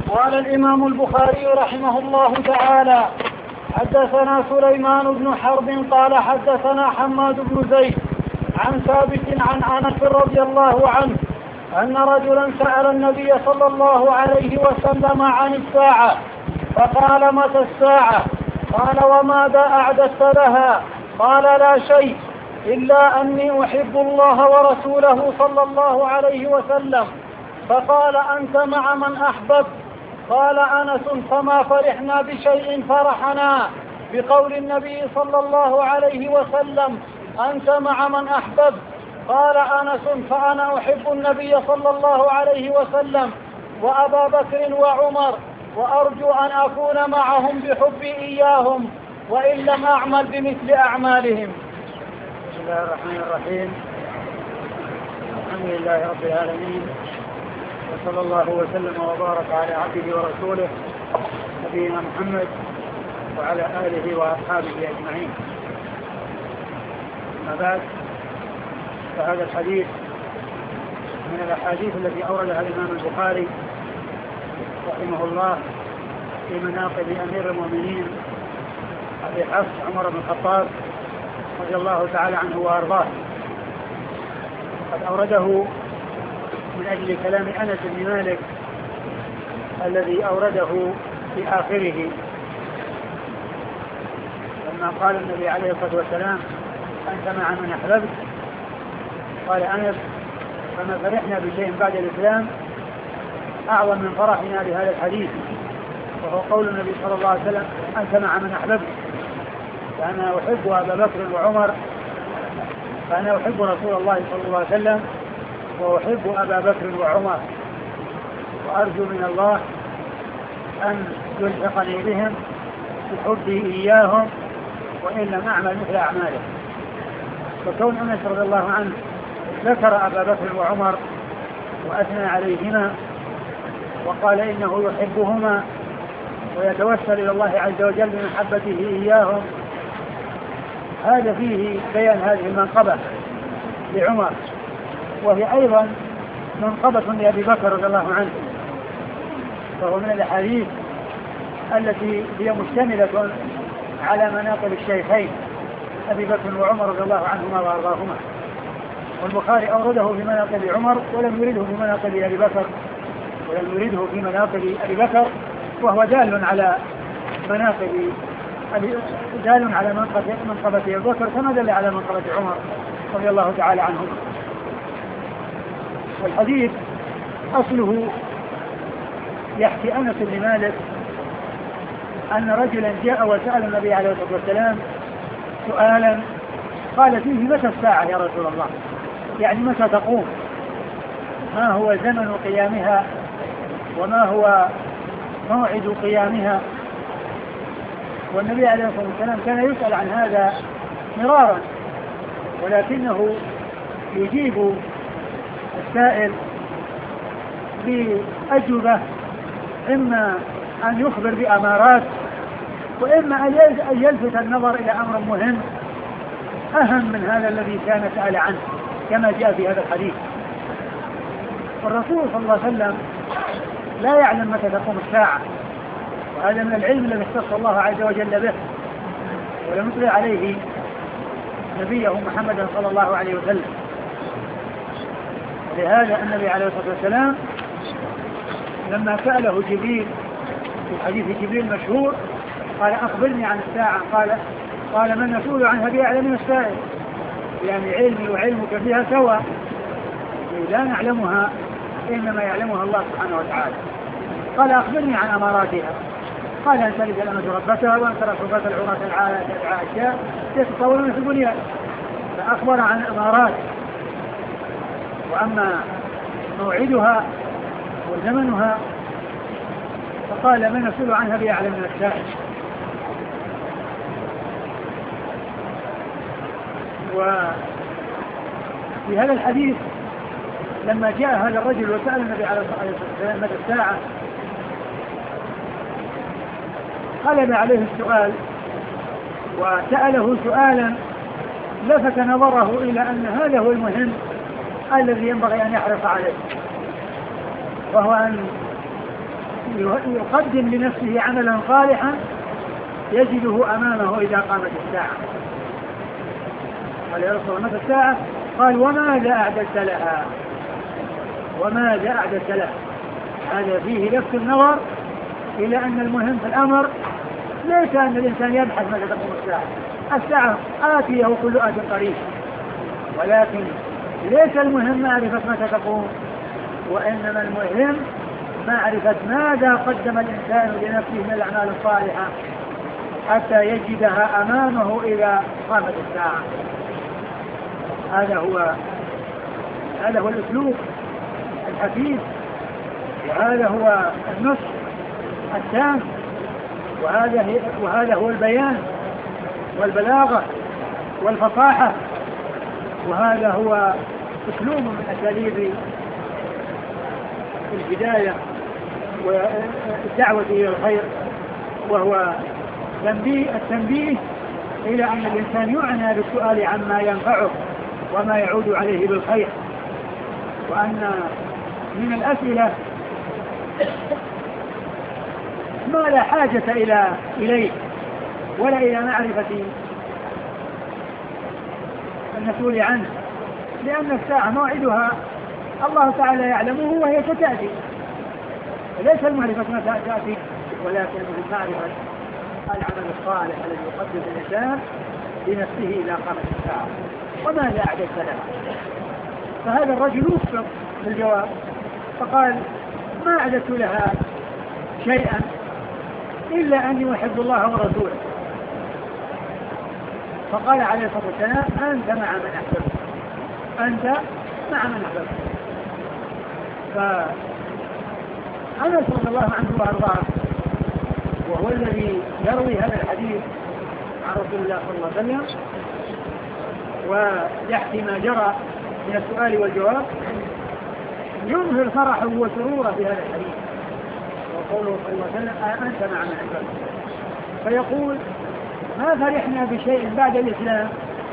قال الإمام البخاري رحمه الله تعالى: حدثنا سليمان بن حرب قال حدثنا حماد بن زيد عن ثابت عن أنس رضي الله عنه أن رجلا سأل النبي صلى الله عليه وسلم عن الساعة فقال: متى الساعة؟ قال: وماذا أعددت لها؟ قال: لا شيء إلا أني أحب الله ورسوله صلى الله عليه وسلم. فقال: أنت مع من أحببت؟ قال أنس: فما فرحنا بشيء فرحنا بقول النبي صلى الله عليه وسلم: أنت مع من أحببت. قال أنس: فأنا أحب النبي صلى الله عليه وسلم وأبا بكر وعمر، وأرجو أن أكون معهم بحبي إياهم وإن لم أعمل بمثل أعمالهم. بسم الله الرحمن الرحيم. الحمد لله رب العالمين، وصلى الله وسلم وبارك على عبده ورسوله نبينا محمد وعلى آله وأصحابه أجمعين. أما بعد، فهذا الحديث من الأحاديث التي أوردها الإمام البخاري رحمه الله في مناقب أمير المؤمنين أبي حفص عمر بن الخطاب رضي الله تعالى عنه وأرضاه. قد أورده من أجل كلام أنس بن مالك الذي أورده في آخره لما قال النبي عليه الصلاة والسلام: أنت مع من أحببت. قال أنس: فما فرحنا بشيء بعد الإسلام أعظم من فرحنا بهذا الحديث، وهو قول النبي صلى الله عليه وسلم: أنت مع من أحببت. فأنا أحب أبا بكر وعمر، فأنا أحب رسول الله صلى الله عليه وسلم وأحب أبا بكر وعمر، وأرجو من الله أن يلحقني بهم بحبه إياهم وإن لم أعمل مثل أعماله. وكون أنس رضي الله عنه ذكر أبا بكر وعمر وأثنى عليهما وقال إنه يحبهما ويتوسل إلى الله عز وجل بمحبته إياهم، هذا فيه بيان هذه المنقبة لعمر، وهي أيضا منقبة لأبي بكر رضي الله عنه، فهو من الأحاديث التي هي مشتملة على مناقب الشيخين أبي بكر وعمر رضي الله عنهما وأرضاهما. والبخاري أورده في مناقب عمر ولم يرده في مناقب أبي بكر، ولم يرده في مناقب أبي بكر، وهو دال على مناقب دال على منقبة أبي بكر كما دل على منقبة عمر رضي الله تعالى عنهما. والحديث أصله يحكي أنس بن مالك أن رجلا جاء وسأل النبي عليه الصلاة والسلام سؤالا قال فيه: متى الساعة يا رسول الله؟ يعني متى تقوم؟ ما هو زمن قيامها؟ وما هو موعد قيامها؟ والنبي عليه الصلاة والسلام كان يسأل عن هذا مرارا، ولكنه يجيب السائل بأجوبة إما أن يخبر بأمارات، وإما أن يلفت النظر إلى أمر مهم أهم من هذا الذي كان سأل عنه كما جاء في هذا الحديث. والرسول صلى الله عليه وسلم لا يعلم متى تقوم الساعة، وهذا من العلم الذي اختص الله عز وجل به، ولم يطلع عليه نبيه محمد صلى الله عليه وسلم. ولهذا النبي عليه الصلاة والسلام لما سأله جبريل في حديث جبريل المشهور قال: أخبرني عن الساعة. قال: من مسؤول عنها بأعلم من السائل، يعني علمي وعلمك فيها سواء، لا نعلمها إنما يعلمها الله سبحانه وتعالى. قال: أخبرني عن أماراتها. قال: أن تلد الأمة ربتها وأن ترى الحفاة العراة العاشاء يتطاولون في البنيان. فأخبر عن أمارات، وأما موعدها وزمنها فقال: من مسؤول عنها بأعلم من السائل. وفي هذا الحديث لما جاء هذا الرجل وسأل النبي عليه الصلاة والسلام متى الساعة قلب عليه السؤال وسأله سؤالا لفت نظره إلى أن هذا هو المهم الذي ينبغي أن يحرص عليه، وهو أن يقدم لنفسه عملا صالحا يجده أمامه إذا قامت الساعة. قال يا رسول الله متى الساعة؟ قال وماذا أعددت لها؟ وماذا أعددت لها؟ هذا فيه لفت النظر إلى أن المهم في الأمر ليس أن الإنسان يبحث متى تقوم الساعة. الساعة آتية وكل آت قريب، ولكن ليس المهم معرفة متى تقوم، وإنما المهم معرفة ماذا قدم الإنسان لنفسه من الأعمال الصالحة حتى يجدها أمامه إذا قامت الساعة. هذا هو الأسلوب الحكيم، وهذا هو النص التام، وهذا هو البيان والبلاغة والفصاحة، وهذا هو أسلوب من أساليب الهداية والدعوة إلى الخير، وهو التنبيه إلى أن الإنسان يعنى بالسؤال عما ينفعه وما يعود عليه بالخير، وأن من الأسئلة ما لا حاجة إليه ولا إلى معرفة المسؤول عنه، لأن الساعة موعدها الله تعالى يعلمه وهي ستأتي، ليس المعرفة متى تأتي، ولكن المعرفة العمل الصالح الذي يقدم الإنسان لنفسه إذا قامت الساعة. وماذا أعددت لها؟ فهذا الرجل وفق في الجواب فقال ما أعددت لها شيئا إلا أني أحب الله ورسوله. فقال عليه الصلاة والسلام أنت مع من أحببت، أنت مع من أحببت. فأنس رضي الله عنه وأرضاه وهو الذي يروي هذا الحديث عن رسول الله صلى الله عليه وسلم ويحكي ما جرى من السؤال والجواب، يظهر فرحه وسروره في هذا الحديث وقوله صلى الله عليه وسلم أنت مع من أحببت. فيقول ما فرحنا بشيء بعد الإسلام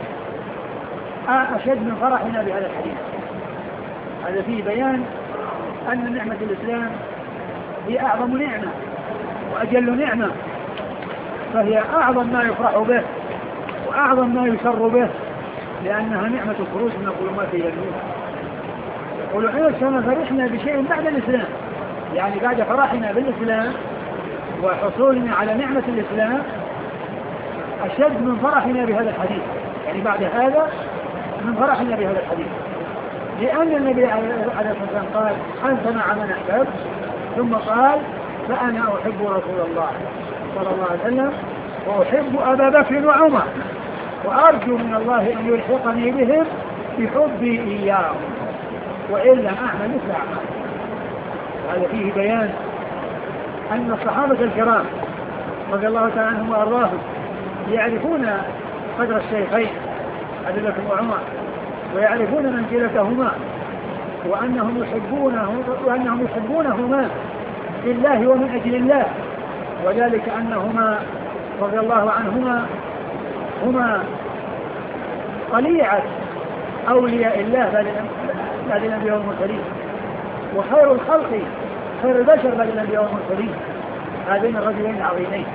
أشد من فرحنا بهذا الحديث. هذا فيه بيان أن نعمة الإسلام هي أعظم نعمة وأجل نعمة، فهي أعظم ما يفرح به وأعظم ما يسر به، لأنها نعمة الخروج من الظلمات إلى النور. يقول عيسى ما فرحنا بشيء بعد الإسلام، يعني بعد فرحنا بالإسلام وحصولنا على نعمة الإسلام أشد من فرحنا بهذا الحديث، يعني بعد هذا من فرحنا بهذا الحديث، لأن النبي عليه الصلاة والسلام قال أنت مع من أحببت، ثم قال فأنا أحب رسول الله صلى الله عليه وسلم وأحب أبا بكر وعمر وأرجو من الله أن يلحقني بهم بحبي إياهم وإن لم أعمل مثل أعمال. هذا فيه بيان أن الصحابة الكرام رضي الله تعالى عنهم وأرضاهم يعرفون قدر الشيخين أبي بكر وعمر ويعرفون منزلتهما وأنهم يحبونهما لله ومن أجل الله، وذلك أنهما رضي الله عنهما هما طليعة أولياء الله بعد الأنبياء والمرسلين، وخير الخلق خير البشر بعد الأنبياء والمرسلين، هذين الرجلين العظيمين.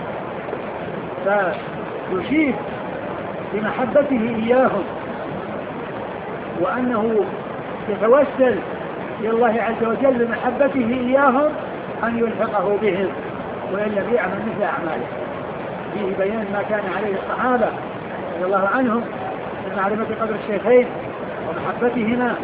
فيشير بمحبته إياهم وأنه يتوسل إلى الله عز وجل بمحبته إياهم أن يلحقه بهم وإن لم يعمل مثل أعماله. فيه بيان ما كان عليه الصحابة رضي الله عنهم من معرفة قدر الشيخين ومحبتهما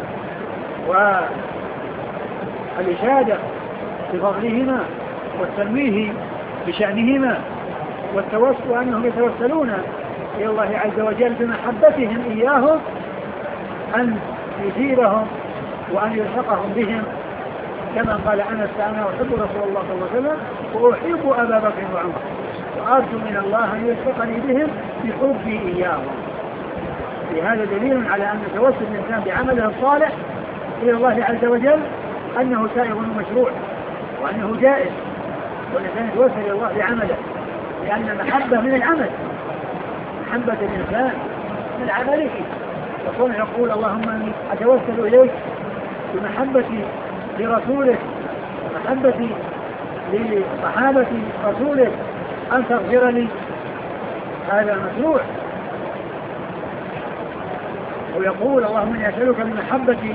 والإشادة بفضلهما والتنويه بشأنهما والتوسل، وأنهم يتوسلون إلى الله عز وجل بمحبتهم إياهم أن يزيدهم وأن يلحقهم بهم، كما قال أنس أنا أحب رسول الله صلى الله عليه وسلم وأحب أبا بكر وعمر وأرجو من الله أن يلحقني بهم بحبي إياهم. لهذا دليل على أن توسل الإنسان بعمله الصالح إلى الله عز وجل أنه سائغ ومشروع وأنه جائز، والإنسان يتوسل إلى الله بعمله، لأن المحبة من العمل، محبة الإنسان من عمله، يكون يقول اللهم أني أتوسل إليك بمحبتي لرسولك ومحبتي لصحابة رسولك أن تغفر لي، هذا مشروع. ويقول اللهم إني أسألك بمحبتي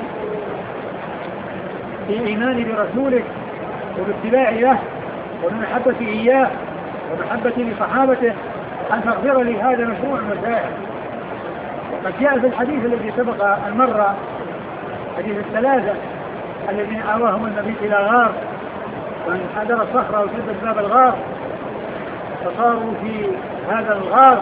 في إيماني برسولك وباتباعي له وبمحبتي إياه ومحبتي لصحابته أن تغفر لي، هذا مشروع مسائل. وقد جاء في الحديث الذي سبق أن مر، حديث الثلاثة الذين آواهم النبي إلى غار وانحدر الصخرة وسدت باب الغار فصاروا في هذا الغار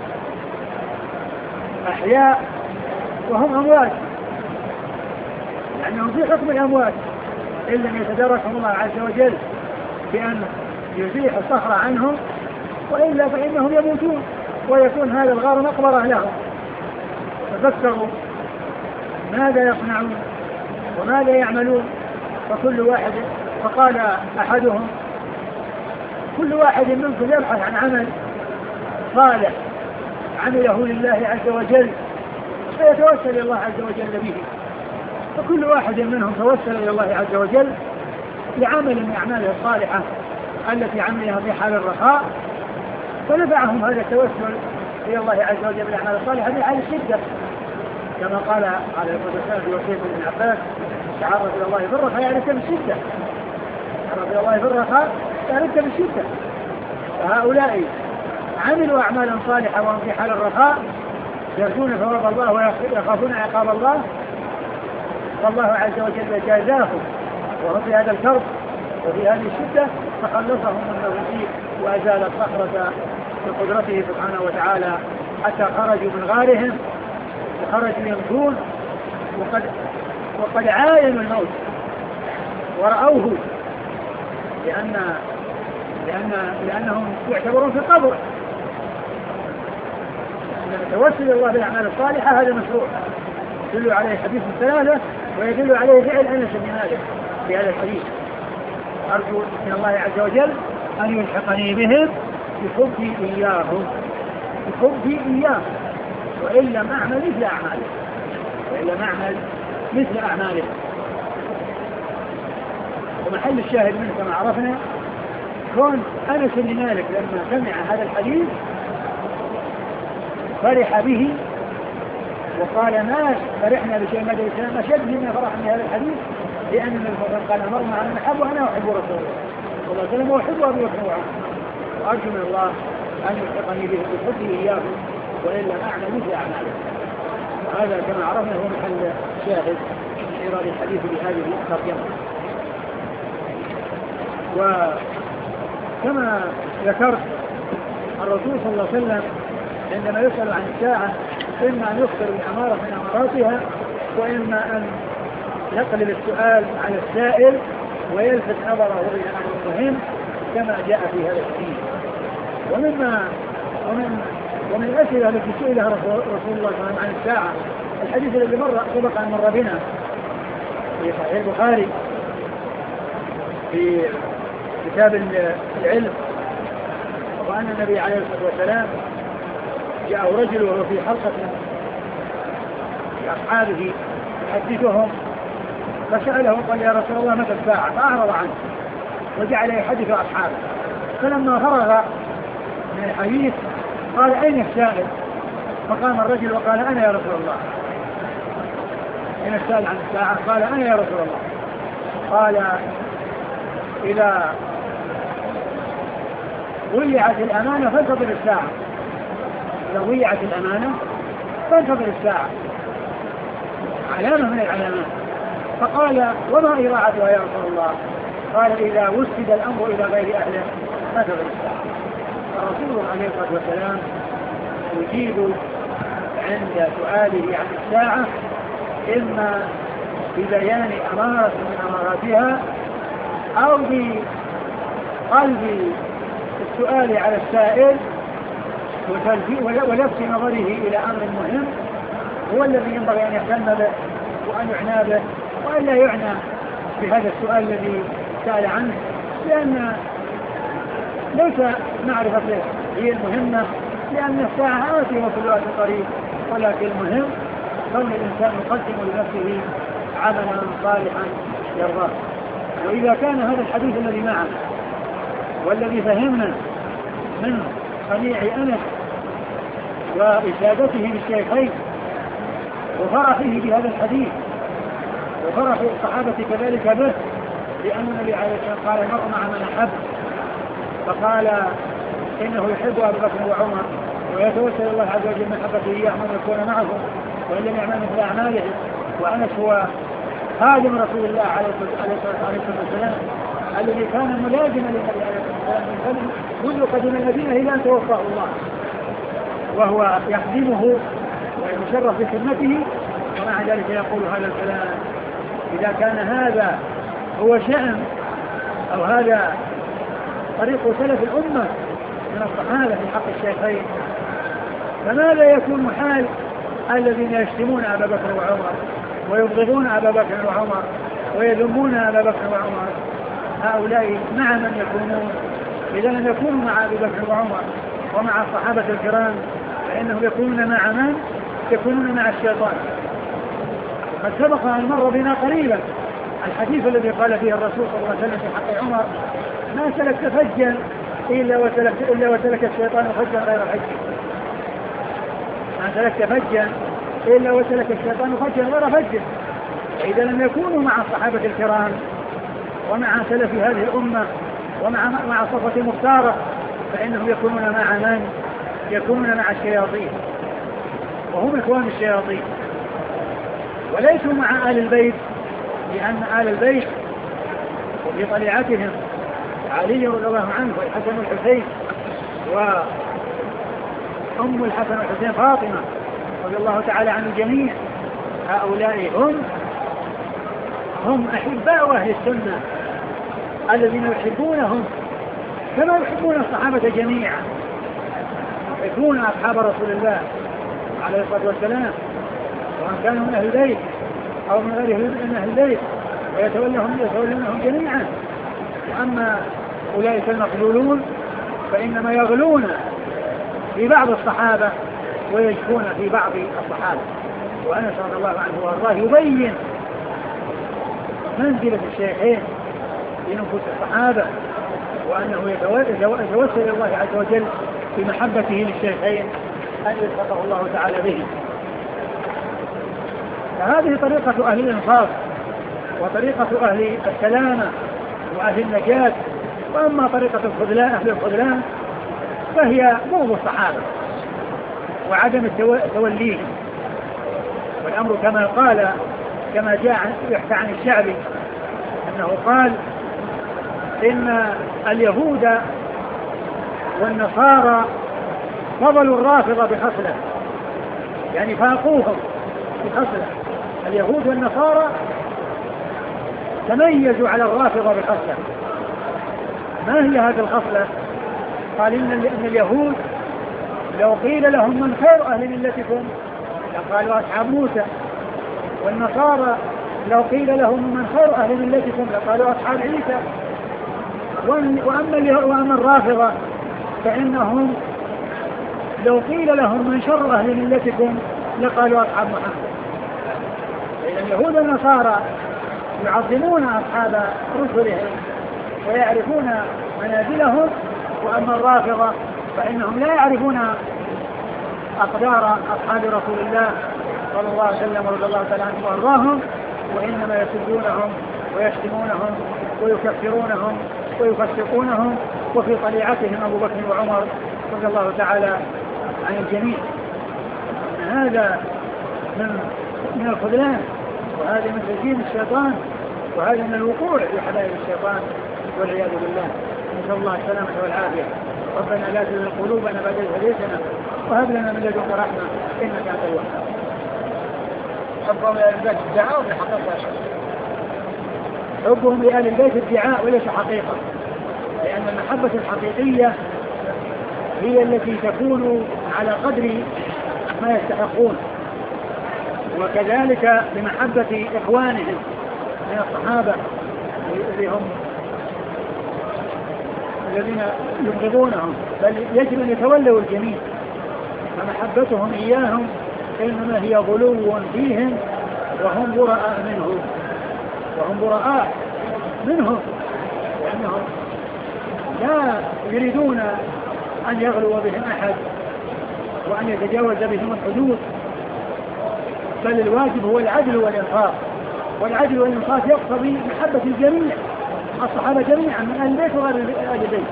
أحياء وهم أموات، لأنهم في حكم الأموات إن لم يتداركهم الله عز وجل بأن يزيح الصخرة عنهم، وإلا فإنهم يموتون ويكون هذا الغار مقبرة لهم. تفكروا ماذا يصنعون وماذا يعملون، فقال أحدهم كل واحد منكم يبحث عن عمل صالح عمله لله عز وجل فيتوسل إلى الله عز وجل به، فكل واحد منهم توسل إلى الله عز وجل لعمل من أعماله الصالحة التي عملها في حال الرخاء، فنفعهم هذا التوسل إلى الله عز وجل بالأعمال الصالحة في حال الشدة، كما قال على الصلاة في وصية ابن عباس تعرض إلى الله في الرخاء يعرفك بالشدة، تعرض إلى الله في الرخاء يعرفك بالشدة. فهؤلاء عملوا أعمالا صالحة وهم في حال الرخاء يرجون ثواب الله ويخافون عقاب الله، فالله عز وجل جازاهم وهم في هذا الكرب وفي هذه الشدة فخلصهم من الوثيق وأزال الصخرة بقدرته سبحانه وتعالى حتى خرجوا من غارهم وخرجوا يمشون وقد عاينوا الموت ورأوه لأنهم يعتبرون في القبر. توسل الله بالأعمال الصالحة هذا مشروع يدل عليه حديث الثلاثة ويدل عليه فعل أنس بن مالك في هذا الحديث. أرجو من الله عز وجل أن يلحقني بهم بحبي إياهم، بحبي إياهم، وإن لم أعمل مثل أعماله. ومحل الشاهد منه كما عرفنا كون أنس بن مالك لما سمع هذا الحديث فرح به وقال ما فرحنا بشيء مدى الإسلام أشد مما فرحنا بهذا الحديث، لأن النبي صلى الله عليه وسلم قال أمرنا عن نحب وأنا أحب رسول الله صلى الله عليه وسلم وأحب أبي بكر وعمر، وأرجو من الله أن يلحقني به بحبه إياه وإن لم أعمل مثل أعماله. وهذا كما عرفنا هو محل شاهد من إيراد الحديث بهذه الترجمة. وكما ذكرت الرسول صلى الله عليه وسلم عندما يسأل عن الساعة إما أن يخبر بأمارة من أماراتها وإما أن يقلب السؤال على السائل ويلفت نظره إلى أمر مهم كما جاء في هذا الحديث. ومن الأسئلة التي سئلها رسول الله صلى الله عليه وسلم عن الساعة الحديث الذي سبق أن مر بنا في صحيح البخاري في كتاب العلم، وأن النبي عليه الصلاة والسلام جاءه رجل وهو في حلقة لأصحابه يحدثهم فسأله قال يا رسول الله متى الساعة؟ فأعرض عنه وجعل يحدث أصحابه، فلما فرغ من الحديث قال أين السائل؟ فقام الرجل وقال أنا يا رسول الله. أين السائل عن الساعة؟ قال أنا يا رسول الله. قال إذا ضيعت الأمانة فانتظر الساعة، إذا ضيعت الأمانة فانتظر الساعة، علامة من العلامات. فقال وما إضاعتها يا رسول الله؟ قال إذا وسد الأمر إلى غير أهله فانتظر الساعة. الرسول عليه الصلاة والسلام يجيب عند سؤاله عن الساعة إما ببيان أمارة من أماراتها أو بقلب السؤال على السائل ولفت نظره إلى أمر مهم هو الذي ينبغي أن يهتم به وأن يعنى به وأن لا يعنى بهذا السؤال الذي سأل عنه، لأن ليس معرفته هي المهمة، لأن الساعة آتي وكل آتي قريب، ولكن المهم كون الإنسان يقدم لنفسه عملا صالحا يرضاه. وإذا كان هذا الحديث الذي معنا والذي فهمنا من صنيع أنس وإشادته بالشيخين وفرحه بهذا الحديث وفرح الصحابة كذلك به، لأن النبي عليه الصلاة والسلام قال المرء مع من أحب، فقال إنه يحب أبا بكر وعمر ويتوسل الله عز وجل من محبته إياهم أن يكون معه وإن لم يعمل مثل أعماله. وأنس هو خادم رسول الله عليه الصلاة والسلام الذي كان ملازما للنبي عليه الصلاة والسلام منذ قدم المدينة إلى أن توفاه الله، وهو يخدمه ويتشرف بخدمته، ومع ذلك يقول هذا الكلام. إذا كان هذا هو شأن أو هذا طريق سلف الأمة من الصحابة في حق الشيخين، فماذا يكون حال الذين يشتمون أبا بكر وعمر ويبغضون أبا بكر وعمر ويذمون أبا بكر وعمر؟ هؤلاء مع من يكونون؟ إذا لم يكونوا مع أبي بكر وعمر ومع الصحابة الكرام فإنهم يكونون مع من؟ يكونون مع الشيطان. قد سبق أن مر بنا قريبا الحديث الذي قال فيه الرسول صلى الله عليه وسلم في حق عمر: ما سلكت فجا إلا وسلك الشيطان فجا غير حج. ما سلكت فجا إلا وسلك الشيطان فجا غير حج. فإذا لم يكونوا مع الصحابة الكرام ومع سلف هذه الأمة ومع الصفوة المختارة فإنهم يكونون مع من؟ يكونون مع الشياطين، وهم إخوان الشياطين، وليسوا مع آل البيت، لأن آل البيت وفي طليعتهم علي رضي الله عنه والحسن والحسين وأم الحسن والحسين فاطمة رضي الله تعالى عن الجميع، هؤلاء هم أحباء أهل السنة الذين يحبونهم كما يحبون الصحابة جميعا، يحبون أصحاب رسول الله عليه الصلاة والسلام وأن كانوا من أهل البيت أو من غيرهم من أهل البيت ويتولونهم جميعا. وأما أولئك المخذولون فإنما يغلون في بعض الصحابة ويشكون في بعض الصحابة. وأنس رضي الله عنه وارضاه يبين منزلة الشيخين في نفوس الصحابة، وأنه يتوسل الله عز وجل بمحبته للشيخين أن يلحقه الله تعالى به. فهذه طريقة أهل الإنصاف وطريقة أهل السلامة وأهل النجاة. وأما طريقة أهل الخذلان فهي بغض الصحابة وعدم توليهم. والأمر كما جاء يحكى عن الشعبي أنه قال إن اليهود والنصارى فضلوا الرافضة بخصلة، يعني فاقوهم بخصلة. اليهود والنصارى تميزوا على الرافضة بخصلة. ما هي هذه الخصلة؟ قال إن اليهود لو قيل لهم من خير أهل ملتكم لقالوا أصحاب موسى، والنصارى لو قيل لهم من خير أهل ملتكم لقالوا أصحاب عيسى. وأما الرافضة فإنهم لو قيل لهم من شر أهل ملتكم لقالوا أصحاب محمد. فإذا اليهود والنصارى يعظمون أصحاب رسلهم ويعرفون منازلهم، وأما الرافضة فإنهم لا يعرفون أقدار أصحاب رسول الله صلى الله عليه وسلم ورضي الله تعالى عنهم وأرضاهم، وإنما يسبونهم ويشتمونهم ويكفرونهم ويفسقونهم، وفي طليعتهم أبو بكر وعمر رضي الله تعالى عن الجميع. هذا من الخذلان، وهذا من تزيين الشيطان، وهذا من الوقوع في حبائل الشيطان والعياذ بالله. نسأل الله السلامة والعافية. ربنا لا تزغ قلوبنا بعد إذ هديتنا وهب لنا من لدنك رحمة إنك أنت الوهاب. حبهم لآل البيت ادعاء ولا حقيقة؟ حبهم لآل البيت ادعاء وليس حقيقة، لأن المحبة الحقيقية هي التي تكون على قدر ما يستحقون، وكذلك بمحبة إخوانهم من الصحابة الذين يبغضونهم، بل يجب أن يتولوا الجميع. فمحبتهم إياهم إنما هي غلو فيهم وهم براء منهم لأنهم لا يريدون أن يغلو بهم أحد وأن يتجاوز بهم الحدود، بل الواجب هو العدل والإنصاف، والعدل والإنصاف يقتضي محبة الجميع، الصحابة جميعا من أهل البيت وغير أهل البيت.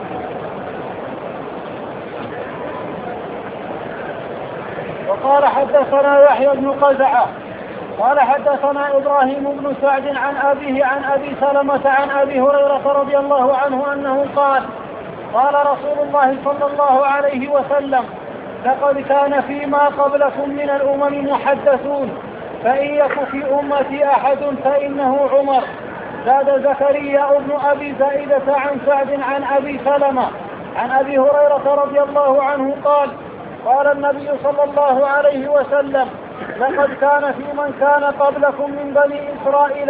وقال حدثنا يحيى بن قزعة قال حدثنا إبراهيم بن سعد عن أبيه عن أبي سلمة عن أبي هريرة رضي الله عنه أنه قال قال رسول الله صلى الله عليه وسلم لقد كان فيما قبلكم من الأمم محدثون فإن يك في أمتي أحد فإنه عمر. زاد زكريا بن أبي زائدة عن سعد عن أبي سلمة عن أبي هريرة رضي الله عنه قال قال النبي صلى الله عليه وسلم لقد كان في من كان قبلكم من بني إسرائيل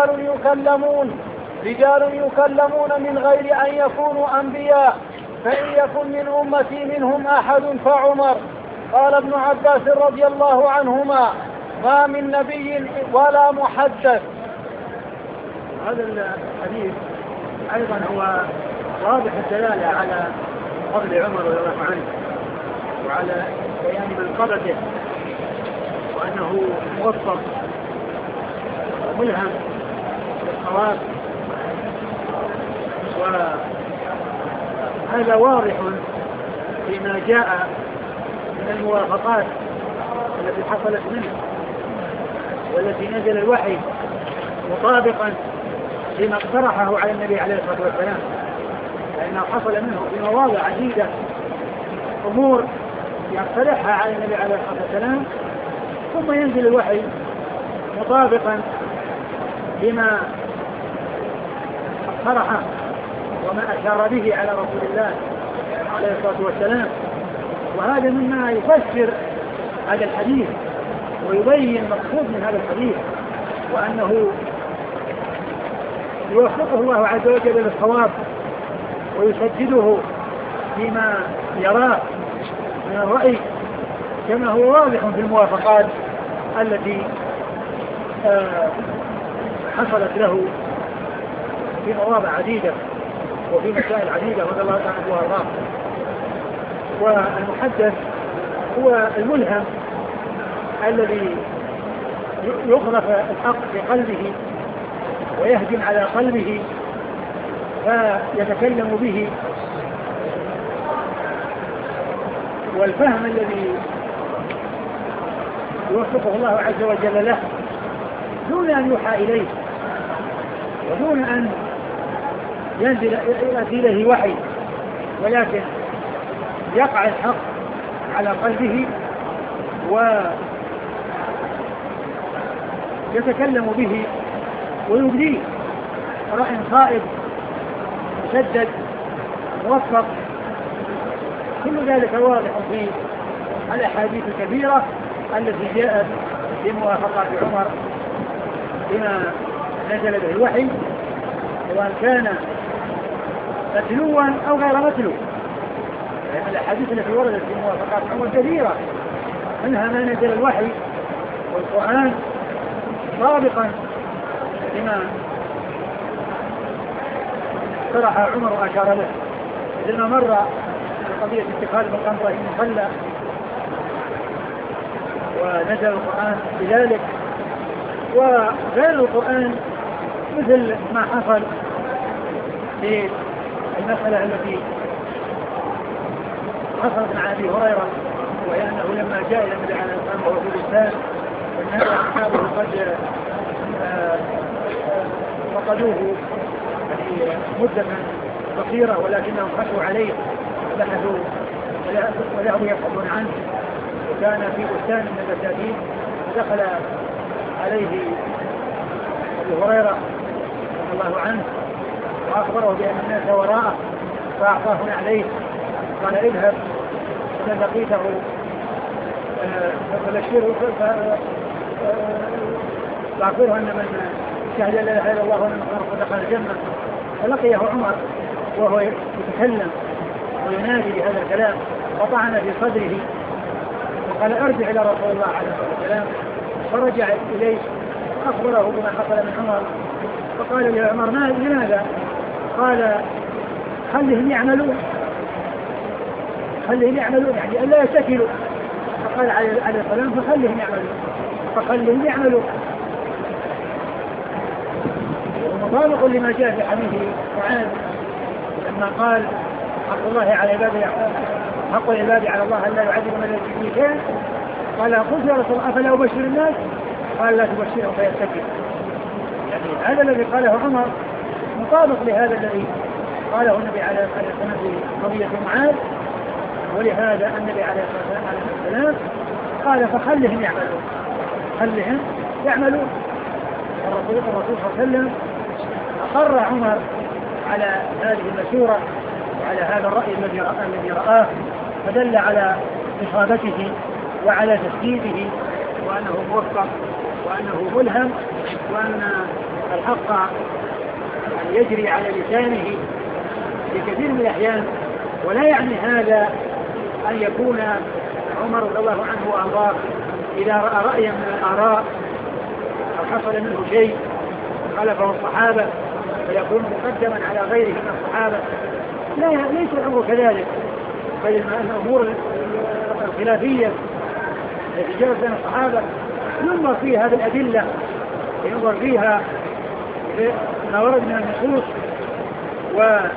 رجال يكلمون من غير أن يكونوا أنبياء فإن يكن من أمتي منهم أحد فعمر. قال ابن عباس رضي الله عنهما ما من نبي ولا محدث. هذا الحديث أيضا هو واضح الدلالة على فضل عمر رضي الله عنه وعلى بيان منقبته وأنه موفق ملهم بالصواب، وهذا واضح فيما جاء من الموافقات التي حصلت منه والتي نزل الوحي مطابقا لما اقترحه على النبي عليه الصلاة والسلام، لأنه حصل منه في مواضع عديدة أمور يقترحها على النبي عليه الصلاة والسلام ثم ينزل الوحي مطابقا لما اقترحه وما أشار به على رسول الله عليه الصلاة والسلام. وهذا مما يفسر هذا الحديث ويبين مقصود من هذا الحديث، وأنه يوفقه الله عز وجل للصواب ويسدده فيما يراه من الرأي كما هو واضح في الموافقات التي حصلت له في مواضع عديدة وفي مسائل عديدة رضي الله تعالى عنه وارضاه. والمحدث هو الملهم الذي يغرف الحق في قلبه ويهجم على قلبه فيتكلم به، والفهم الذي يوفقه الله عز وجل له دون أن يوحى إليه ودون أن ينزل إليه وحي، ولكن يقع الحق على قلبه ويتكلم به ويبديه رأي صائب مسدد موفق. كل ذلك واضح في الأحاديث الكبيرة التي جاءت بموافقة عمر بما نزل به الوحي سواء كان متلوا أو غير متلو، لأن الأحاديث التي وردت في موافقات عمر كثيرة، منها ما نزل الوحي والقرآن سابقا لما شرح عمر وأشار له، مثل ما مر قضية اتخاذ مقام إبراهيم مصلى ونزل القرآن بذلك، وغير القرآن مثل ما حصل في المسألة التي حصلت مع أبي هريرة، وهي أنه لما جاء إلى النبي عليه الصلاة والسلام وهو في الإسلام وأن أصحابه قد فقدوه مدة قصيرة ولكنهم خشوا عليه بحثوا وذهبوا يبحثون عنه، وكان في بستان من البساتين فدخل عليه أبي هريرة رضي الله عنه وأخبره بأن الناس وراءه فأعطاهم عليه قال اذهب إذا لقيته فبشره فأخبره أن من شهد لا إله إلا الله وأن محمدا دخل الجنة. فلقيه عمر وهو يتكلم وينادي بهذا الكلام وطعن في صدره وقال ارجع إلى رسول الله عليه الصلاة والسلام، فرجع إليه أخبره بما حصل من عمر فقال له عمر لماذا؟ قال خلهم يعملون يعني ألا يتكلوا. فقال عليه السلام فخلهم يعملون ومطابق لما جاء في حديث معاذ لما قال حق العباد على الله أن لا يعذب من يشرك به شيئا. قال قلت يا رسول الله أفلا أبشر الناس؟ قال لا تبشرهم فيتكل. يعني هذا الذي قاله عمر مطابق لهذا الذي قاله النبي عليه الصلاة والسلام في قضية معاذ. ولهذا النبي عليه الصلاة والسلام قال فخلهم يعملون. الرسول صلى الله عليه وسلم أقر عمر على هذه المشورة وعلى هذا الرأي الذي رآه، فدل على إصابته وعلى تسديده وأنه موفق وأنه ملهم وأن الحق يجري على لسانه في كثير من الأحيان. ولا يعني هذا أن يكون عمر رضي الله عنه وأرضاه إذا رأى رأيا من الآراء أو حصل منه شيء خالفه الصحابة فيكون مقدما على غيره من الصحابة. لا، ليس الأمر كذلك، بل الأمور الخلافية التي جرت بين الصحابة ينظر فيها بالأدلة، ينظر فيها ما ورد من النصوص، ومع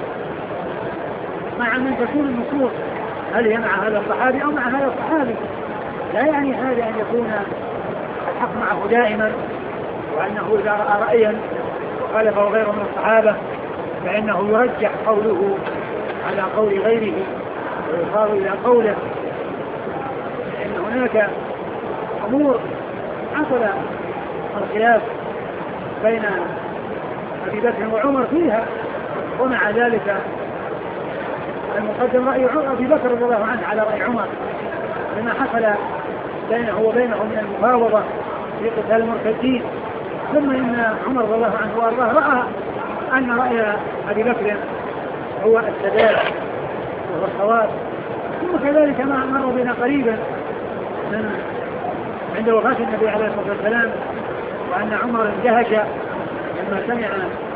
من تكون النصوص هل هي مع هذا الصحابي أو مع هذا الصحابي. لا يعني هذا أن يكون الحق معه دائما، وأنه إذا رأى رأيا وخالفه غيره من الصحابة فإنه يرجح قوله على قول غيره ويصار إلى قوله. لأن هناك أمور حصل الخلاف بين أبي بكر وعمر فيها، ومع ذلك المقدم رأي أبي بكر رضي الله عنه على رأي عمر لما حصل بينه وبينه من المفاوضة في قتال المرتدين. ثم إن عمر رضي الله عنه وأرضاه رأى أن رأي أبي بكر هو السداد وهو الصواب. ثم كذلك ما مر بنا قريبا من عند وفاة النبي عليه الصلاة والسلام، وأن عمر اندهش لما سمع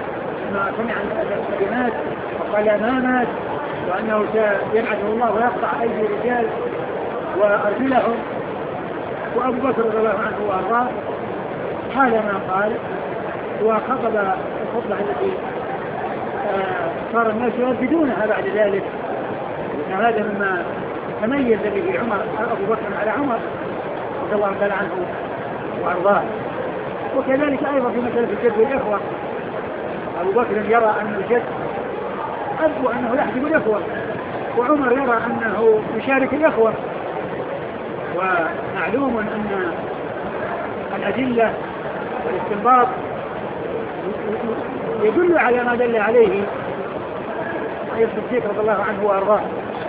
الكلمات وقال ما مات، وأنه سيبعثه الله ويقطع أيدي الرجال وأرجلهم. وأبو بكر رضي الله عنه وأرضاه قال ما قال وخطب الخطبة التي صار الناس يرددونها بعد ذلك. هذا مما تميز به عمر أبو بكر على عمر رضي الله تعالى عنه وأرضاه. وكذلك أيضا في مسألة الجد والإخوة، أبو بكر يرى أن الجد أب وأنه يحجب الإخوة، وعمر يرى أنه يشارك الإخوة. ومعلوم أن الأدلة والاستنباط يدل على ما دل عليه أي الصديق رضي الله عنه وأرضاه.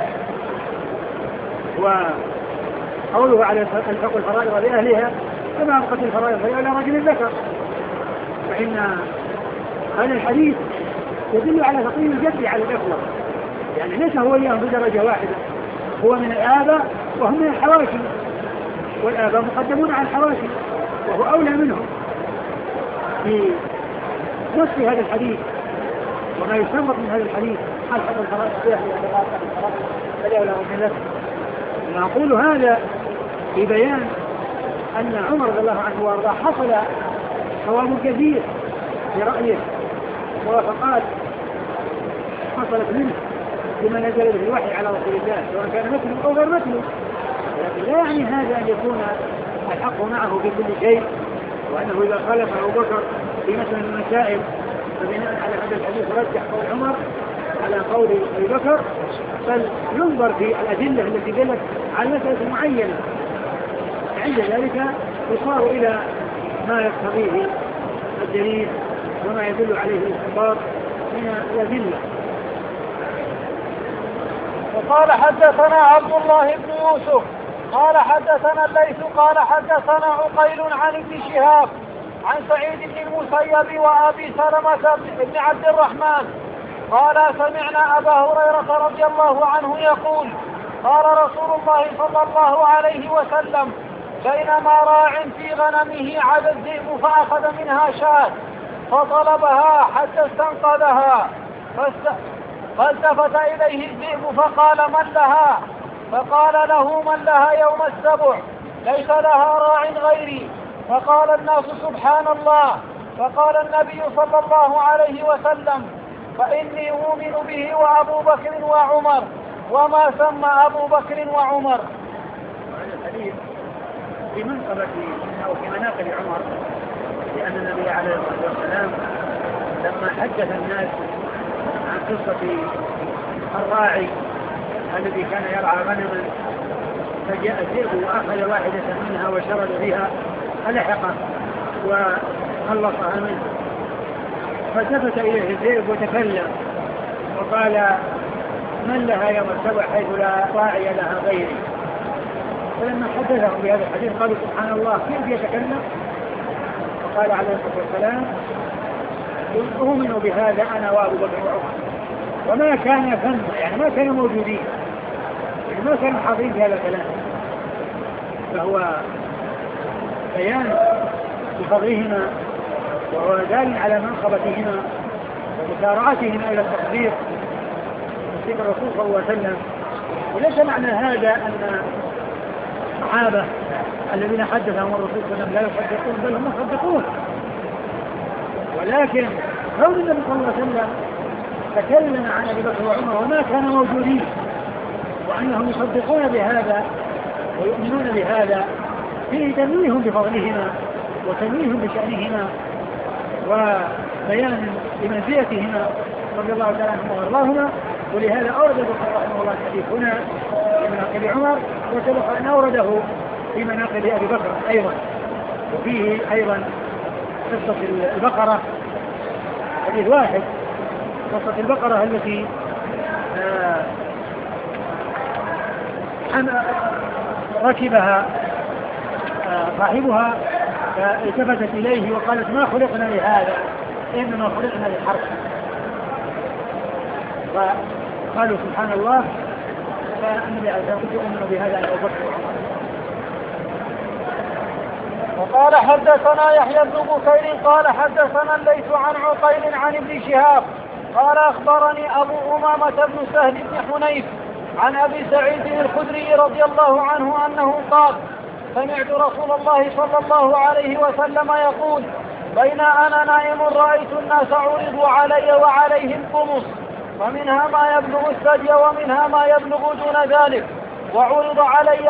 وقوله على الحق الفرائض لأهلها كما أبقت الفرائض إلى رجل ذكر، فإن هذا الحديث يدل على تقييم الجد على الإخوة، يعني ليس هو إياهم بدرجة واحدة، هو من الآباء وهم من الحواشي، والآباء مقدمون على الحواشي وهو أولى منهم في نص هذا الحديث وما يستنبط من هذا الحديث. حلقة الفرائض فلا ولا رجل ذكر. نقول هذا في بيان أن عمر رضي الله عنه وارضاه حصل صواب كثير في رأيه، موافقات حصلت منه بما نزل به الوحي على رسول الله سواء كان مثله أو غير مثله. لكن لا يعني هذا أن يكون الحق معه في كل شيء، وأنه إذا خالف أبو بكر في مثل المسائل فبناء على هذا الحديث رجح قول عمر على قول أبي بكر، بل ينظر في الأدلة التي دلت على مسألة معينة، عند ذلك يصار إلى ما يقتضيه الدليل وما يدل عليه الاستنباط من الأدلة. وقال حدثنا عبد الله بن يوسف قال حدثنا الليث قال حدثنا عقيل عن ابن شهاب عن سعيد بن المسيب وأبي سلمة بن عبد الرحمن قال سمعنا أبا هريرة رضي الله عنه يقول قال رسول الله صلى الله عليه وسلم بينما راع في غنمه عدا الذئب فأخذ منها شاة فطلبها حتى استنقذها فالتفت إليه الذئب فقال من لها؟ فقال له من لها يوم السبع ليس لها راع غيري. فقال الناس سبحان الله. فقال النبي صلى الله عليه وسلم فإني أؤمن به وأبو بكر وعمر. وما سمى أبو بكر وعمر. هذا الحديث في منقبة أو في مناقب عمر، لأن النبي عليه الصلاة والسلام لما حدث الناس عن قصة الراعي الذي كان يرعى غنما فجاء الذئب وأخذ واحدة منها وشرد بها فلحقه وخلصها منه، فالتفت إليه الذئب وتكلم وقال من لها يوم السبع حيث لا راعي لها غيري. فلما حدثهم بهذا الحديث قالوا سبحان الله كيف يتكلم؟ وقال عليه الصلاة والسلام أؤمن بهذا أنا وأبو بكر وعمر. وما كان ثم يعني ما كانوا موجودين، يعني ما كانوا حاضرين في هذا الكلام، فهو بيان بفضلهما وهو دال على منقبتهما ومسارعتهما إلى التصديق في الرسول صلى الله عليه وسلم. وليس معنى هذا أن الصحابة الذين حدثهم الرسول صلى الله عليه وسلم لا يصدقون، بل هم يصدقون، ولكن كون النبي صلى الله عليه وسلم تكلم عن أبي بكر وعمر وما كانوا موجودين وأنهم يصدقون بهذا ويؤمنون بهذا فيه تنويهم بفضلهما وتنويهم بشأنهما وبيان لمنزلتهما رضي الله تعالى عنهما وارضاهما. ولهذا أورد البخاري رحمه الله الحديث هنا في مناقب عمر، وسبق أن أورده في مناقب أبي بكر أيضا. وفيه أيضا قصة البقرة، حديث واحد، قصة البقرة التي ركبها صاحبها فالتفتت إليه وقالت ما خلقنا لهذا إنما خلقنا للحرث. فقالوا سبحان الله. فالنبي عليه الصلاة والسلام يؤمن بهذا أبو بكر. وقال حدثنا يحيى بن بكير قال حدثنا الليث عن عقيل عن ابن شهاب قال أخبرني أبو أمامة بن سهل بن حنيف عن أبي سعيد الخدري رضي الله عنه أنه قال سمعت رسول الله صلى الله عليه وسلم يقول بين أنا نائم رأيت الناس عرضوا علي وعليهم قمص ومنها ما يبلغ الثدي ومنها ما يبلغ دون ذلك وعرض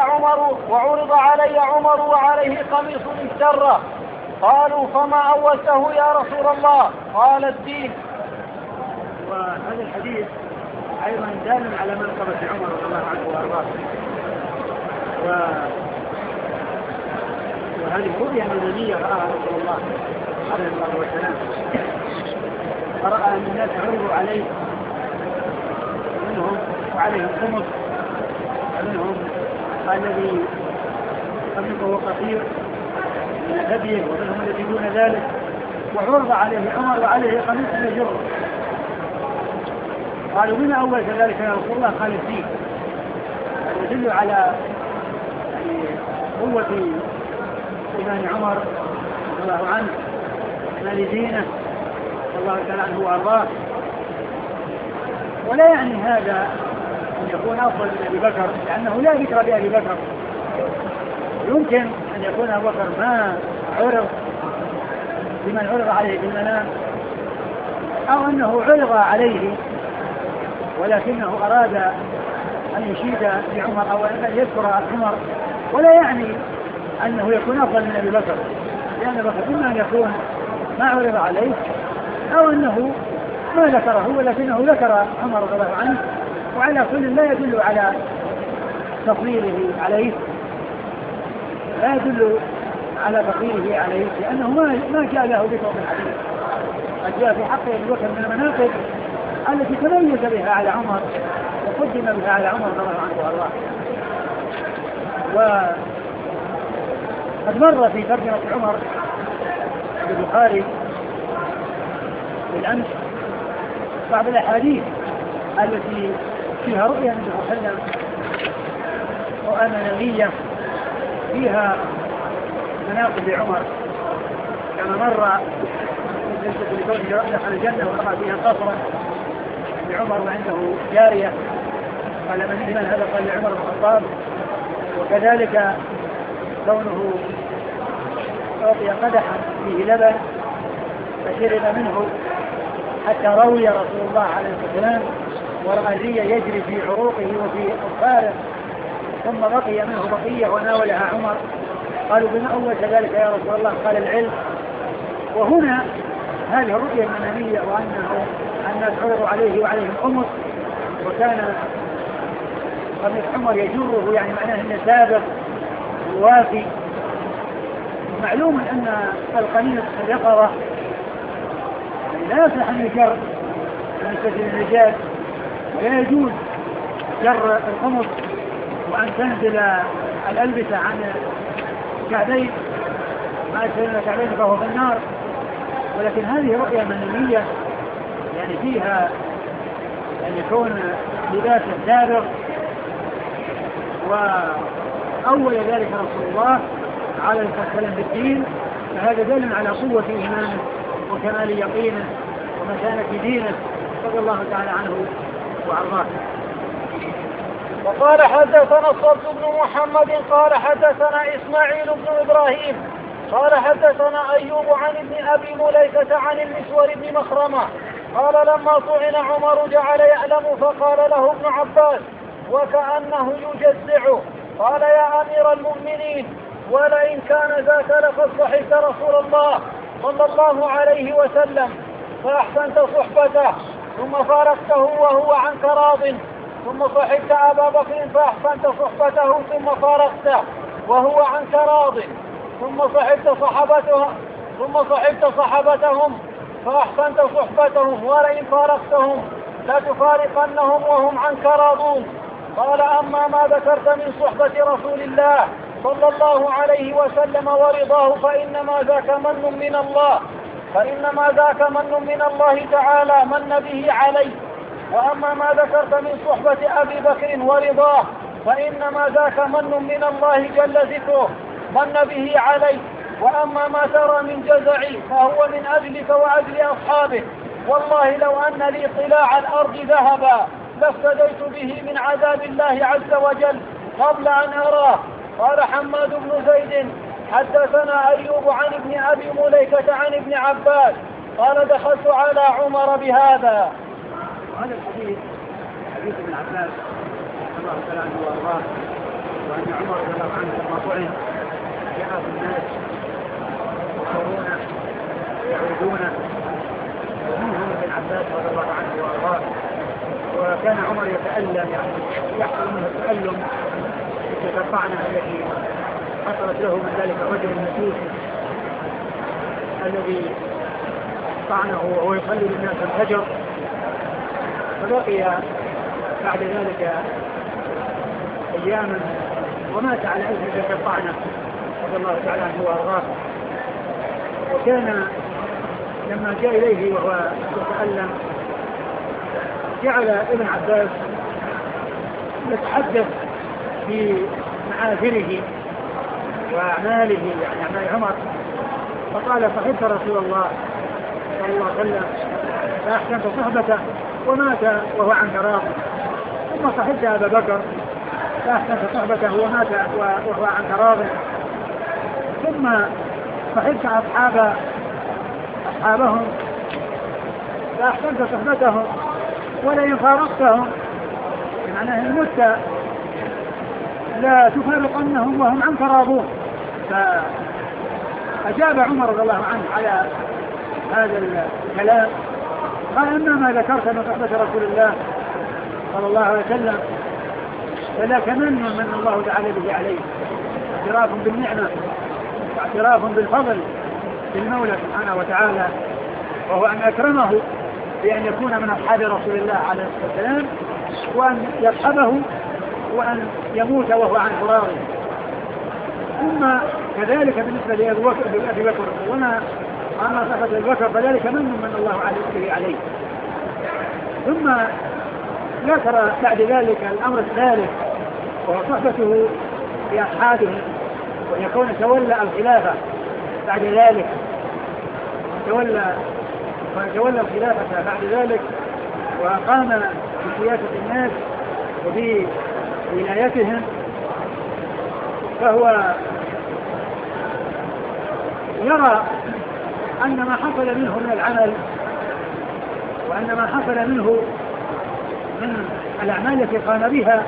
علي عمر وعليه قميص اشتره. قالوا فما أولته يا رسول الله؟ قال الدين. وهذا الحديث أيضا دال على منقبة عمر رضي الله عنه وأرضاه. وهذه رؤيا مدنية رآها رسول الله عليه الصلاة والسلام، فرأى أن الناس عرضوا عليه منهم وعليهم خمس، ومنهم الذي قميصه قصير من هديه، ومنهم الذي دون ذلك، وعرض عليه عمر وعليه قميص يجر. قالوا من أول ذلك يا رسول الله؟ قال الدين. يدل على قوة إيمان عمر رضي الله عنه إيمان دينه الله تعالى عنه وأرضاه. ولا يعني هذا أن يكون أفضل من أبي بكر، لأنه لا ذكر بأبي بكر. يمكن أن يكون أبو بكر ما عرض بمن عرض عليه بالمنام، أو أنه عرض عليه ولكنه أراد أن يشيد بعمر أو أن يذكر عمر، ولا يعني أنه يكون أفضل من أبي بكر، لأن أبي بكر إما أن يكون ما عرض عليه أو أنه ما ذكره ولكنه ذكر عمر رضي الله عنه. وعلى كل لا يدل على تفضيله عليه، لا يدل على تفضيله عليه، لأنه ما جاء له ذكر في الحديث. قد جاء في حق أبي بكر من المناقب التي تميز بها على عمر وقدم بها على عمر رضي الله عنه وارضاه. وقد مر في ترجمة عمر في البخاري بالأمس بعض الأحاديث التي فيها رؤيا النبي صلى الله عليه وسلم وأمانية فيها مناقب عمر، كما مر دخل الجنة ورأى فيها قصرا لعمر وعنده جارية، قال من هذا؟ قال لعمر بن الخطاب. وكذلك كونه أعطي قدحا فيه لبن فشرب منه حتى روي رسول الله عليه الصلاة والسلام ورأى الري يجري في عروقه وفي أظفاره، ثم بقي منه بقية وناولها عمر. قالوا بما أول كذلك يا رسول الله؟ قال العلم. وهنا هذه الرؤية المنامية وأنه الناس عرضوا عليه وعليهم أمر، وكان قميص عمر يجره، يعني معناه أنه سابق ووافي. معلوم أن القميص اليقظة لا يصح أن يجر بالنسبة للرجال، ولا يجوز جر القمص وأن تنزل الألبسة عن الكعبين، ما أسفل الكعبين فهو في النار. ولكن هذه رؤية منامية يعني فيها يعني كون لباس سابق، وأول ذلك رسول الله عليه الصلاة والسلام بالدين، فهذا دل على قوة إيمانه وكمال يقينه ومتانة دينه رضي الله تعالى عنه وعرضاه. وقال حدثنا الصبت بن محمد قال حدثنا إسماعيل بن إبراهيم قال حدثنا أيوب عن ابن أبي مليكة عن المسور بن مخرمة قال لما طعن عمر جعل يألم فقال له ابن عباس وكأنه يجزعه قال يا أمير المؤمنين ولئن كان ذاك لقد صحبت رسول الله صلى الله عليه وسلم فأحسنت صحبته ثم فارقته وهو عنك راض، ثم صحبت أبا بكر فأحسنت صحبته ثم فارقته وهو عنك راض، ثم صحبت صحبتهم فأحسنت صحبتهم ولئن فارقتهم لتفارقنهم وهم عنك راضون. قال أما ما ذكرت من صحبة رسول الله صلى الله عليه وسلم ورضاه فإنما ذاك من من الله تعالى من به عليه، وأما ما ذكرت من صحبة أبي بكر ورضاه فإنما ذاك من الله جل ذكره من به عليه، وأما ما ترى من جزعي فهو من أجلك وأجل أصحابه، والله لو أن لي طلاع الأرض ذهبا لافتديت به من عذاب الله عز وجل قبل أن أراه. قال حماد بن زيد حدثنا أيوب عن ابن أبي مليكة عن ابن عباس قال دخلت على عمر بهذا. هذا الحديث حديث ابن عباس الله تعالى عنه وارضاه، وأن عمر رضي الله عنه لما طعن جاء الناس يذكرون يعودون، ومنهم ابن عباس رضي الله عنه وارضاه. وكان عمر يتألم، يعني يحصل منه التألم يتقطعنا التي حصلت له من ذلك الرجل المسيح الذي طعنه وهو يصلي للناس الفجر، فبقي بعد ذلك أياما ومات على أثر ذلك الطعنة رضي الله تعالى عنه وأرضاه. وكان لما جاء إليه وهو يتألم جعل ابن عباس يتحدث في معاذره وأعماله، يعني أعمال عمر، فقال صحبت رسول الله صلى الله عليه وسلم فأحسنت صحبته ومات وهو عنك راض، ثم صحبت أبا بكر فأحسنت صحبته ومات وهو عنك راض، ثم صحبت أصحابهم فأحسنت صحبتهم ولئن فارقتهم، معناه المت لا تفارقنهم وهم عنك راضون. فأجاب عمر رضي الله عنه على هذا الكلام قال أما ما ذكرت من صحبة رسول الله صلى الله عليه وسلم فذاك من الله تعالى به عليه، اعتراف بالنعمة واعتراف بالفضل بالمولى سبحانه وتعالى، وهو أن أكرمه بأن يكون من أصحاب رسول الله عليه الصلاة والسلام، وأن يصحبه وأن يموت وهو عن فراغه. ثم كذلك بالنسبة لأبي بكر، وما أما صحبة أبي بكر فذلك من الله عليه. ثم ذكر بعد ذلك الأمر الثالث وهو صحبته بأصحابه، وأن يكون تولى الخلافة بعد ذلك، تولى الخلافة بعد ذلك وقام بسياسة الناس وبولايتهم، فهو يرى أن ما حصل منه من العمل وأن ما حصل منه من الأعمال التي قام بها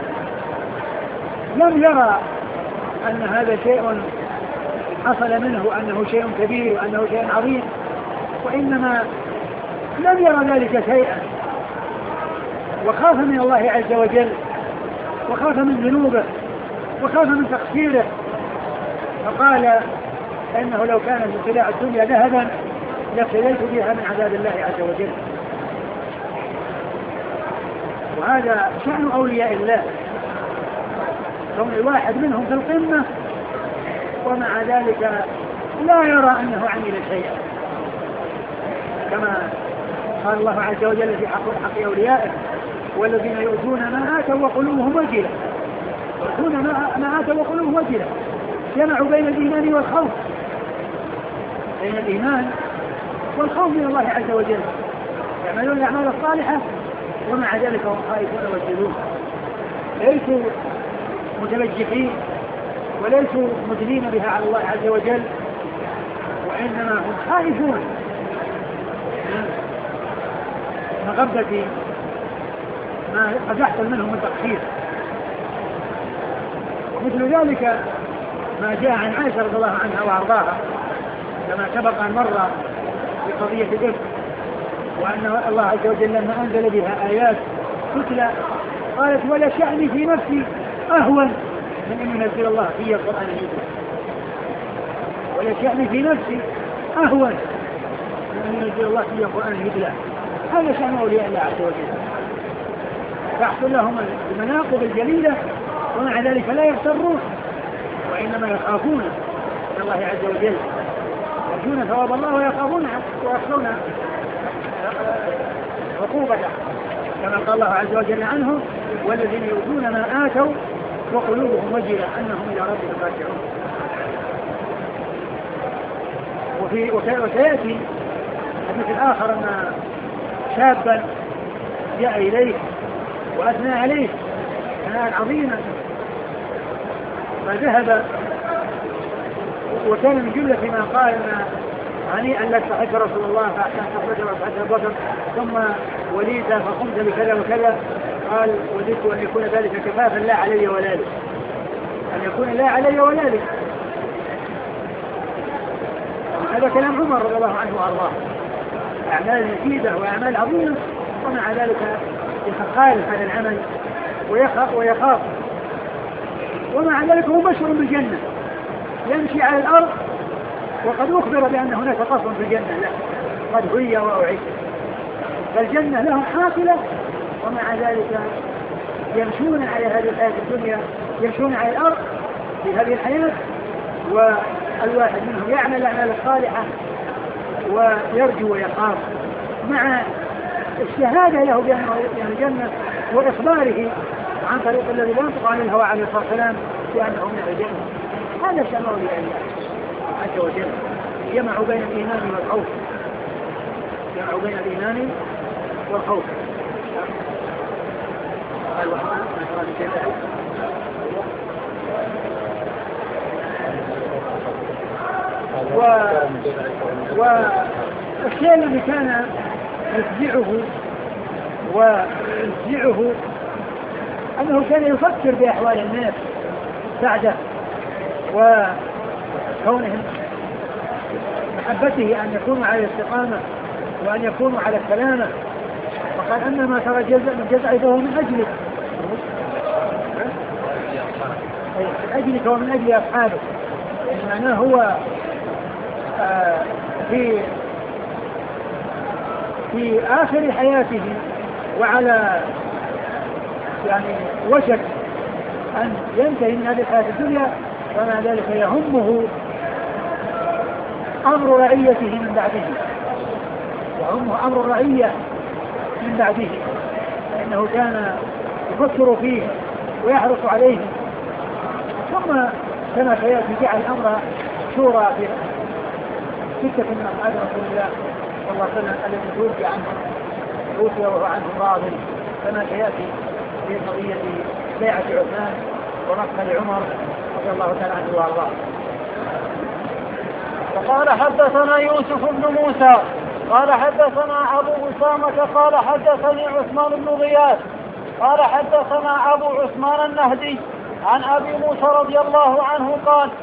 لم يرى أن هذا شيء حصل منه أنه شيء كبير وأنه شيء عظيم، وإنما لم يرى ذلك شيئا، وخاف من الله عز وجل، وخاف من ذنوبه، وخاف من تقصيره، فقال إنه لو كانت ابتلاء الدنيا ذهبا لابتليت بها من عذاب الله عز وجل. وهذا شأن أولياء الله، كون الواحد منهم في القمة ومع ذلك لا يرى أنه عمل شيئا، كما قال الله عز وجل في حق أوليائه: والذين يؤتون ما آتوا وقلوبهم وجلة، يؤتون ما آتوا وقلوبهم وجلة، جمعوا بين الإيمان والخوف، بين الإيمان والخوف من الله عز وجل، يعملون الأعمال الصالحة ومع ذلك هم خائفون وجلون، ليسوا متبجحين وليسوا مدلين بها على الله عز وجل، وإنما هم خائفون مغبة ما قد يحصل منهم من تقصير. ومثل ذلك ما جاء عن عائشة رضي الله عنها وأرضاها كما سبق أن مر في قضية الإفك، وأن الله عز وجل لما أنزل بها آيات تتلى قالت: ولا شأني في نفسي أهون من أن ينزل الله في القرآن يتلى، ولا شأني في نفسي أهون من أن ينزل الله في القرآن يتلى. هذا شأن أولياء الله عز وجل، تحصل لهم المناقب الجليلة ومع ذلك لا يغترون، وإنما يخافون من الله عز وجل، يرجون ثواب الله ويخافون ويخشون عقوبته، كما قال الله عز وجل عنهم: والذين يؤتون ما آتوا وقلوبهم وجلة أنهم إلى ربهم راجعون. وسيأتي الحديث الآخر أن شابا جاء إليه وأثنى عليه ثناء عظيما، فذهب وكان من جملة ما قال: هنيئا لك صحبت رسول الله فأحسن صحبته وصحبت أبو بكر ثم وليت فقمت بكذا وكذا. قال: وددت أن يكون ذلك كفافا لا علي ولا لك، أن يكون لا علي ولا لك. هذا كلام عمر رضي الله عنه وأرضاه، أعمال مفيدة وأعمال عظيمة، ومع ذلك يخالف هذا العمل ويخاف، ومع ذلك هو مشهور بالجنة، يمشي على الأرض وقد أخبر بأن هناك قصر في الجنة له، قد هي وأعيد، فالجنة لهم حاصلة، ومع ذلك يمشون على هذه الحياة الدنيا، يمشون على الأرض في هذه الحياة، والواحد منهم يعمل الأعمال الصالحة ويرجو ويخاف مع الشهادة له بأنه الجنة وإخباره عن طريق الذي لا ينطق عن الهوى عليه الصلاة والسلام بأنه من الجنة. هذا شأن أولياء الله عز وجل، جمعوا بين الإيمان والخوف، جمعوا بين الإيمان والخوف. والشيء الذي كان يفزعه أنه كان يفكر بأحوال الناس بعده، وكونهم محبته أن يكونوا على الاستقامة وأن يكونوا على السلامة، وقال: أنما ترى من جزعي فهو من أجلك، من أجلك ومن أجل أصحابك. معناه هو في آخر حياته وعلى يعني وشك أن ينتهي من هذه الحياة الدنيا، ومع ذلك يهمه أمر رعيته من بعده، يهمه أمر الرعية من بعده، لأنه كان يفكر فيه ويحرص عليه. ثم كما سيأتي جعل الأمر شورى في ستة من أصحاب رسول الله صلى الله عليه وسلم الذي توفي عنه توفي وهو عنه راض، كما سيأتي في قضية بيعة عثمان ومقتل عمر رضي الله تعالى عنه وارضاه. وقال حدثنا يوسف بن موسى قال حدثنا أبو أسامة قال حدثني عثمان بن غياث قال حدثنا أبو عثمان النهدي عن أبي موسى رضي الله عنه قال